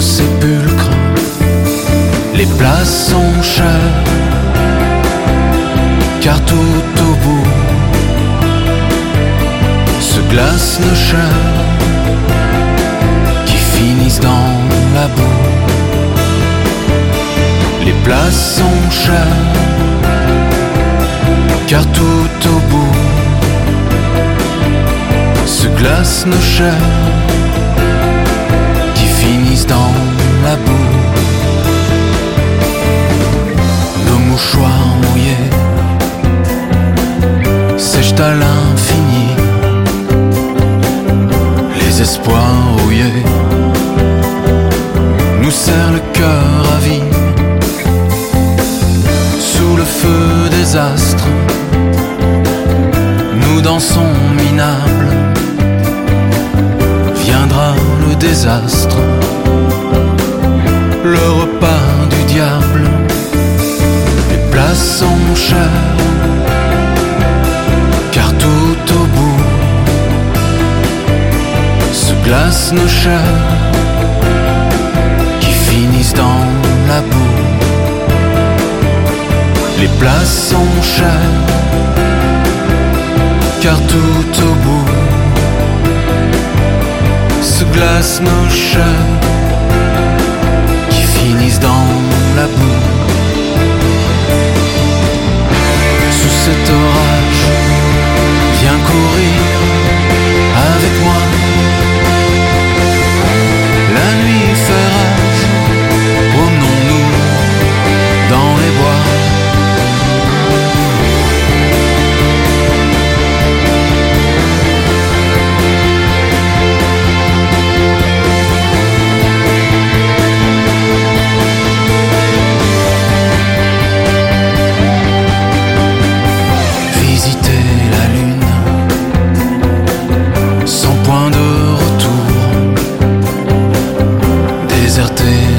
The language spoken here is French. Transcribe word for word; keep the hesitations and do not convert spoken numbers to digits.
sépulcre, les places sont chères, car tout au bout se glacent nos chairs qui finissent dans la boue. Les places sont chères, car tout au bout se glacent nos chairs qui finissent dans la boue. Nos mouchoirs mouillés sèchent à l'infini, les espoirs rouillés nous serrent le cœur à vie. Sous le feu des astres, nous dansons minables. Viendra le désastre, le repas du diable. Les places sont chères, car tout au bout se glacent nos chairs qui finissent dans la boue. Les places sont chères, car tout au bout se glacent nos chairs qui finissent dans la boue. Sous cet orage, viens courir avec moi. La nuit fait rage, promenons-nous dans les bois. Déserter